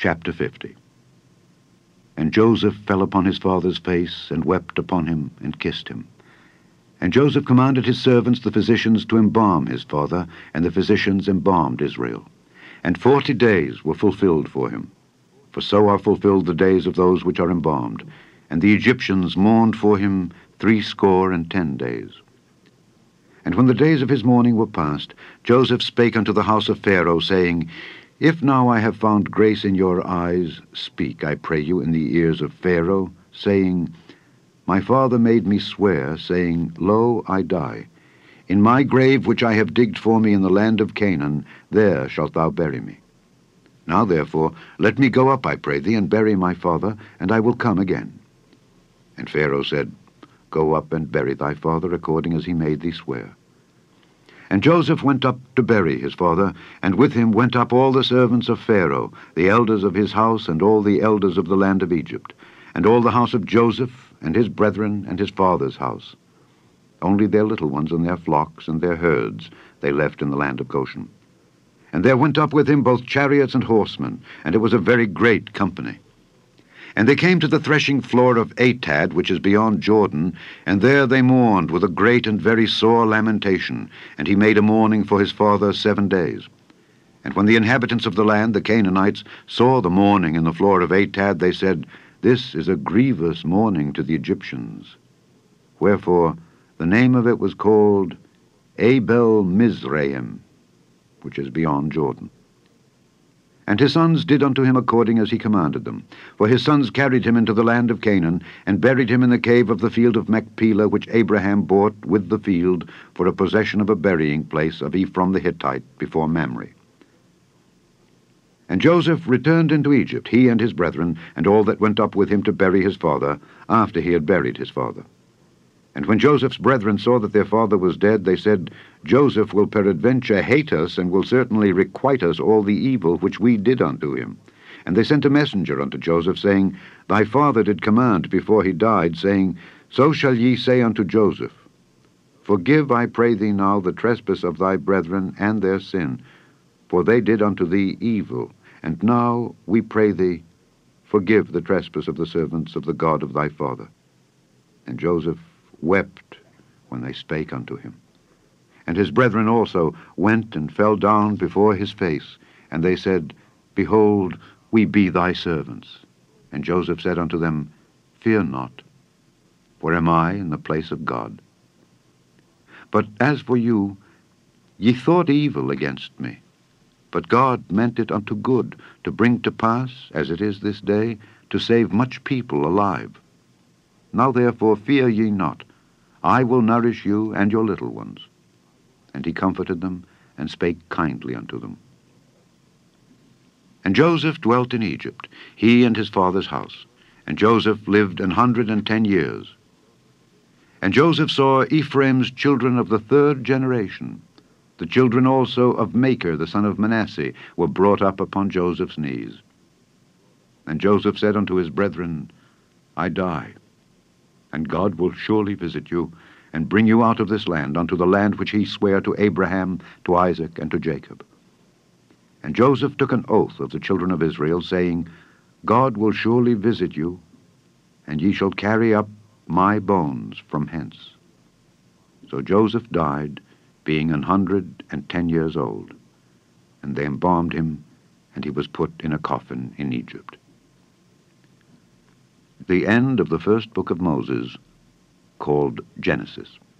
Chapter 50. And Joseph fell upon his father's face, and wept upon him, and kissed him. And Joseph commanded his servants, the physicians, to embalm his father, and the physicians embalmed Israel. And 40 days were fulfilled for him. For so are fulfilled the days of those which are embalmed. And the Egyptians mourned for him 60 days. And when the days of his mourning were past, Joseph spake unto the house of Pharaoh, saying, If now I have found grace in your eyes, speak, I pray you, in the ears of Pharaoh, saying, My father made me swear, saying, Lo, I die. In my grave which I have digged for me in the land of Canaan, there shalt thou bury me. Now therefore let me go up, I pray thee, and bury my father, and I will come again. And Pharaoh said, Go up and bury thy father, according as he made thee swear. And Joseph went up to bury his father, and with him went up all the servants of Pharaoh, the elders of his house, and all the elders of the land of Egypt, and all the house of Joseph, and his brethren, and his father's house. Only their little ones and their flocks and their herds they left in the land of Goshen. And there went up with him both chariots and horsemen, and it was a very great company. And they came to the threshing floor of Atad, which is beyond Jordan, and there they mourned with a great and very sore lamentation, and he made a mourning for his father 7 days. And when the inhabitants of the land, the Canaanites, saw the mourning in the floor of Atad, they said, This is a grievous mourning to the Egyptians. Wherefore the name of it was called Abel Mizraim, which is beyond Jordan. And his sons did unto him according as he commanded them. For his sons carried him into the land of Canaan, and buried him in the cave of the field of Machpelah, which Abraham bought with the field for a possession of a burying place of Ephron the Hittite before Mamre. And Joseph returned into Egypt, he and his brethren, and all that went up with him to bury his father, after he had buried his father. And when Joseph's brethren saw that their father was dead, they said, Joseph will peradventure hate us, and will certainly requite us all the evil which we did unto him. And they sent a messenger unto Joseph, saying, Thy father did command before he died, saying, So shall ye say unto Joseph, Forgive, I pray thee now, the trespass of thy brethren and their sin, for they did unto thee evil. And now, we pray thee, forgive the trespass of the servants of the God of thy father. And Joseph wept when they spake unto him. And his brethren also went and fell down before his face, and they said, Behold, we be thy servants. And Joseph said unto them, Fear not, for am I in the place of God? But as for you, ye thought evil against me, but God meant it unto good, to bring to pass, as it is this day, to save much people alive. Now therefore fear ye not, I will nourish you and your little ones. And he comforted them, and spake kindly unto them. And Joseph dwelt in Egypt, he and his father's house. And Joseph lived 110 years. And Joseph saw Ephraim's children of the 3rd generation. The children also of Machir, the son of Manasseh, were brought up upon Joseph's knees. And Joseph said unto his brethren, I die, and God will surely visit you, and bring you out of this land unto the land which he sware to Abraham, to Isaac, and to Jacob. And Joseph took an oath of the children of Israel, saying, God will surely visit you, and ye shall carry up my bones from hence. So Joseph died, being 110 years old, and they embalmed him, and he was put in a coffin in Egypt. The end of the first book of Moses, called Genesis.